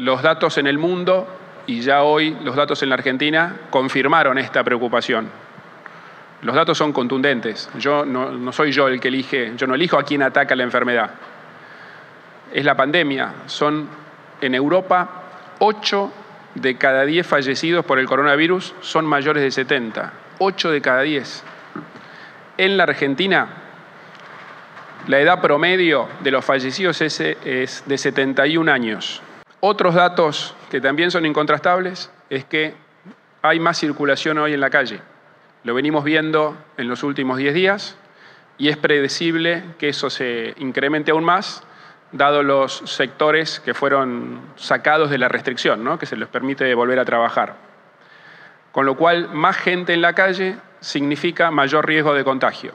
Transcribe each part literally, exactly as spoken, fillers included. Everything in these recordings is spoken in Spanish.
Los datos en el mundo y ya hoy los datos en la Argentina confirmaron esta preocupación. Los datos son contundentes. Yo no, no soy yo el que elige, yo no elijo a quién ataca la enfermedad. Es la pandemia. Son en Europa ocho de cada diez fallecidos por el coronavirus son mayores de setenta. ocho de cada diez. En la Argentina, la edad promedio de los fallecidos es, es de setenta y un años. Otros datos que también son incontrastables es que hay más circulación hoy en la calle. Lo venimos viendo en los últimos diez días y es predecible que eso se incremente aún más, dado los sectores que fueron sacados de la restricción, ¿no? Que se les permite volver a trabajar. Con lo cual, más gente en la calle significa mayor riesgo de contagio.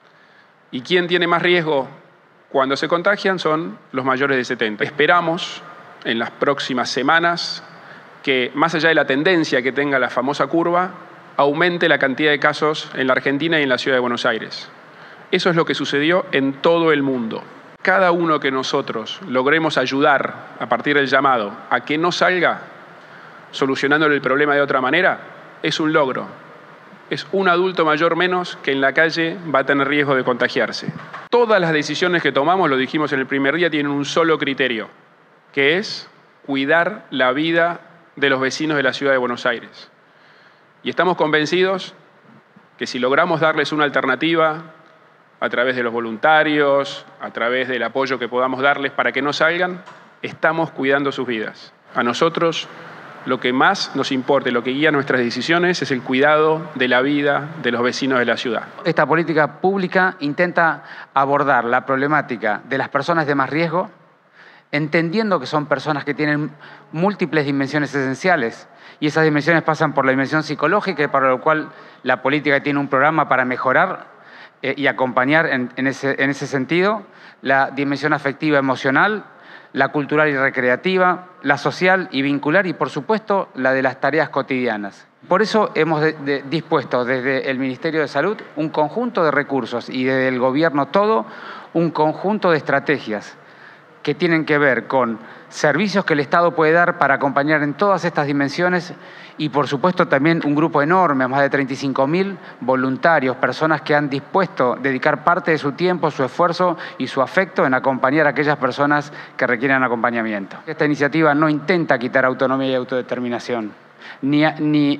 ¿Y quién tiene más riesgo cuando se contagian? Son los mayores de setenta. Esperamos en las próximas semanas que, más allá de la tendencia que tenga la famosa curva, aumente la cantidad de casos en la Argentina y en la Ciudad de Buenos Aires. Eso es lo que sucedió en todo el mundo. Cada uno que nosotros logremos ayudar a partir del llamado a que no salga solucionándole el problema de otra manera, es un logro. Es un adulto mayor menos que en la calle va a tener riesgo de contagiarse. Todas las decisiones que tomamos, lo dijimos en el primer día, tienen un solo criterio, que es cuidar la vida de los vecinos de la Ciudad de Buenos Aires. Y estamos convencidos que si logramos darles una alternativa a través de los voluntarios, a través del apoyo que podamos darles para que no salgan, estamos cuidando sus vidas. A nosotros lo que más nos importa, lo que guía nuestras decisiones es el cuidado de la vida de los vecinos de la ciudad. Esta política pública intenta abordar la problemática de las personas de más riesgo, entendiendo que son personas que tienen múltiples dimensiones esenciales y esas dimensiones pasan por la dimensión psicológica, para lo cual la política tiene un programa para mejorar eh, y acompañar en, en, ese, en ese sentido, la dimensión afectiva emocional, la cultural y recreativa, la social y vincular y, por supuesto, la de las tareas cotidianas. Por eso hemos de, de, dispuesto desde el Ministerio de Salud un conjunto de recursos y desde el Gobierno todo un conjunto de estrategias que tienen que ver con servicios que el Estado puede dar para acompañar en todas estas dimensiones y, por supuesto, también un grupo enorme, más de treinta y cinco mil voluntarios, personas que han dispuesto a dedicar parte de su tiempo, su esfuerzo y su afecto en acompañar a aquellas personas que requieren acompañamiento. Esta iniciativa no intenta quitar autonomía y autodeterminación, ni, ni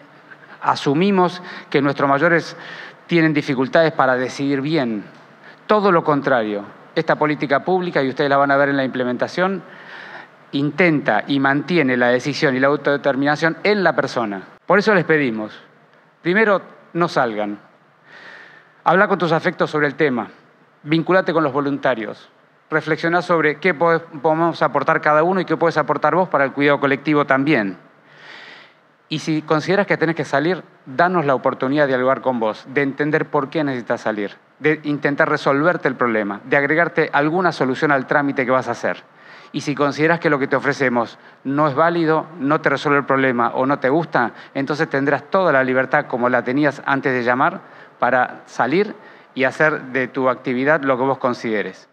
asumimos que nuestros mayores tienen dificultades para decidir bien. Todo lo contrario. Esta política pública, y ustedes la van a ver en la implementación, intenta y mantiene la decisión y la autodeterminación en la persona. Por eso les pedimos, primero, no salgan. Habla con tus afectos sobre el tema. Vinculate con los voluntarios. Reflexioná sobre qué podemos aportar cada uno y qué puedes aportar vos para el cuidado colectivo también. Y si consideras que tenés que salir, danos la oportunidad de dialogar con vos, de entender por qué necesitas salir, de intentar resolverte el problema, de agregarte alguna solución al trámite que vas a hacer. Y si consideras que lo que te ofrecemos no es válido, no te resuelve el problema o no te gusta, entonces tendrás toda la libertad, como la tenías antes de llamar, para salir y hacer de tu actividad lo que vos consideres.